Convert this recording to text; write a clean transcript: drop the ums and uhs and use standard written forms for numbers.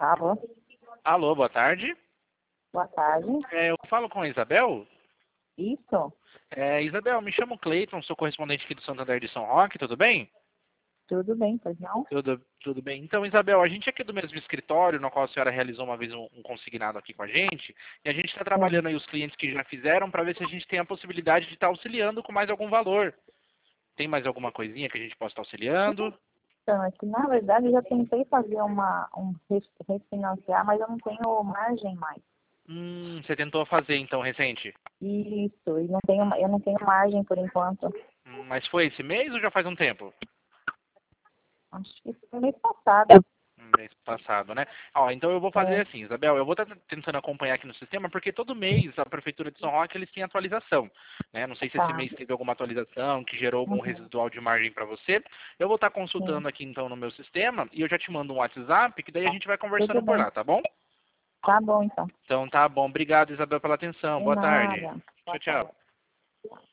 Alô, Alô, boa tarde. boa tarde. Eu falo com a Isabel. Isso, Isabel, me chamo Cleiton, sou correspondente aqui do Santander de São Roque, tudo bem? tudo bem, pois não? Tudo bem. Então, Isabel, a gente é aqui do mesmo escritório, no qual a senhora realizou uma vez um consignado aqui com a gente, e a gente está trabalhando aí os clientes que já fizeram para ver se a gente tem a possibilidade de estar auxiliando com mais algum valor. Tem mais alguma coisinha que a gente possa estar auxiliando? Então, é que na verdade eu já tentei fazer refinanciar, mas eu não tenho margem mais. Você tentou fazer então recente? Isso, e não tenho, eu não tenho margem por enquanto. Mas foi esse mês ou já faz um tempo? Acho que foi mês passado. Mês passado, né? Ó, então eu vou fazer É, assim, Isabel, eu vou estar tentando acompanhar aqui no sistema, porque todo mês a Prefeitura de São Roque eles têm atualização, né? Não sei se esse tá. mês teve alguma atualização que gerou algum Uhum, residual de margem para você. Eu vou estar sim, consultando aqui então no meu sistema e eu já te mando um WhatsApp, que daí a gente vai tudo conversando por bem. lá, tá bom? Tá bom, então. Então tá bom, obrigado Isabel pela atenção, De boa tarde. nada. Boa Tchau, tchau. tarde.